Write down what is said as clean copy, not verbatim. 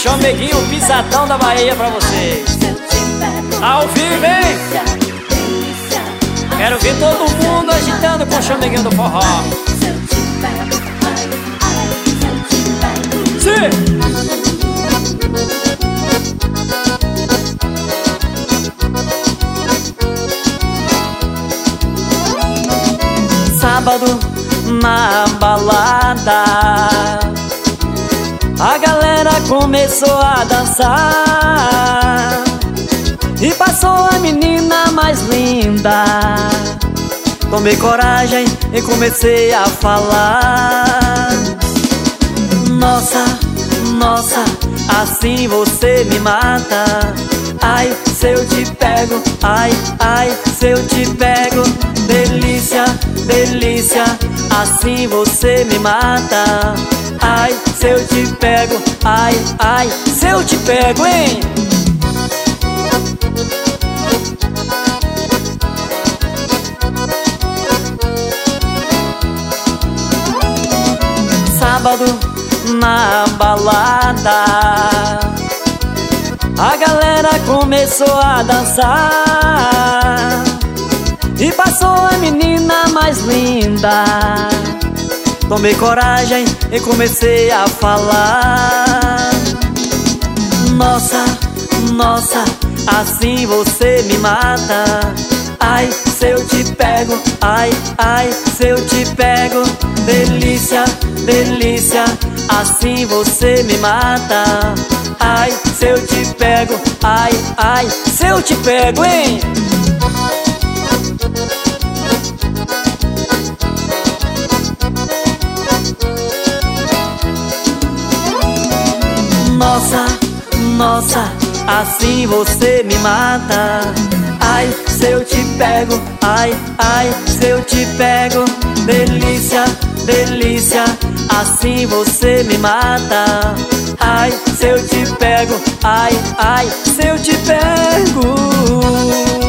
Chameguinho Pisadão da Bahia pra vocês. Ao vivo, hein? Quero ver todo mundo agitando com o chameguinho do forró. Sim! Sábado na balada, a galera começou a dançar e passou a menina mais linda. Tomei coragem e comecei a falar: nossa, nossa, assim você me mata. Ai, se eu te pego, ai, ai, se eu te pego. Delícia, delícia, assim você me mata. Ai, se eu te pego, ai, ai, se eu te pego, hein? Sábado na balada, a galera começou a dançar e passou a menina mais linda. Tomei coragem e comecei a falar: nossa, nossa, assim você me mata. Ai, se eu te pego, ai, ai, se eu te pego. Delícia, delícia, assim você me mata. Ai, se eu te pego, ai, ai, se eu te pego, hein? Nossa, nossa, assim você me mata. Ai, se eu te pego, ai, ai, se eu te pego. Delícia, delícia, assim você me mata. Ai, se eu te pego, ai, ai, se eu te pego.